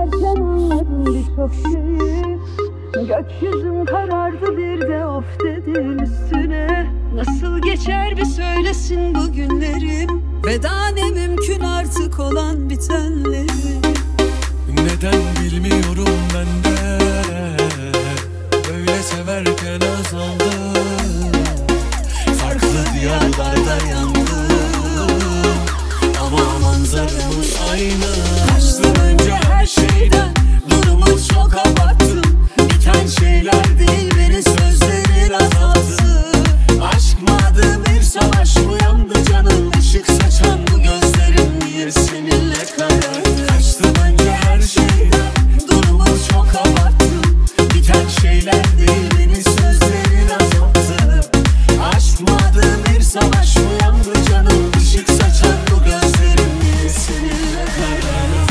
giderken anladım birçok şeyi. Gökyüzüm karardı bir de of dedin üstüne. Nasıl geçer bir söylesin bu günlerim. Veda ne mümkün artık olan bitenleri. Neden bilmiyorum ben de, böyle severken azaldım. Farklı diyarlarda yandım ama manzaramız aynı. Kaçtım önce her şeyden, durumu çok abarttım. Biten şeyler değil beni sözlerin azalttı. Aşk mı adı bir savaş mı, yandı canım ışık saçan bu gözlerim niye seninle karardı. Kaçtım önce her şeyden, durumu çok abarttım. Biten şeyler değil beni sözlerin azalttı. Aşk mı adı bir savaş mı, yandı canım ışık saçan bu gözlerim niye seninle karardı.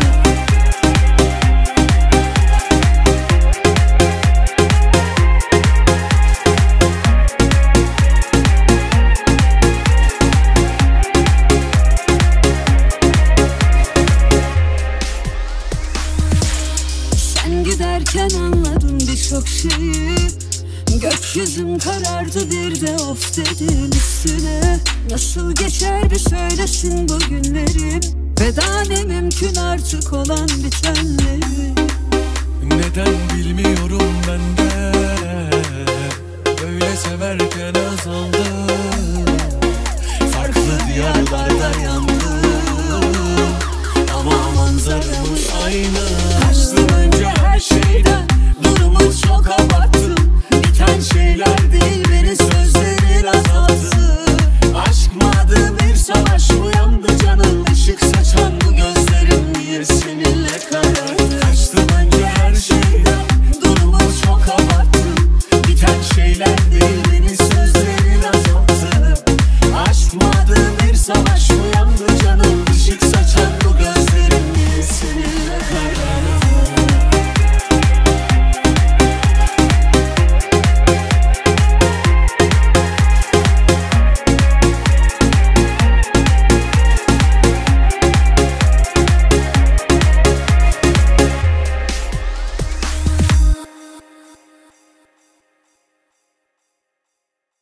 Sen giderken anladım birçok şeyi. Gökyüzüm karardı bir de of dedin üstüne. Nasıl geçer bir söylesin bu günlerim. Veda ne mümkün artık olan bitenleri. Neden bilmiyorum ben de, böyle severken azaldım. Farklı diyarlarda yandım ama manzaramız aynı.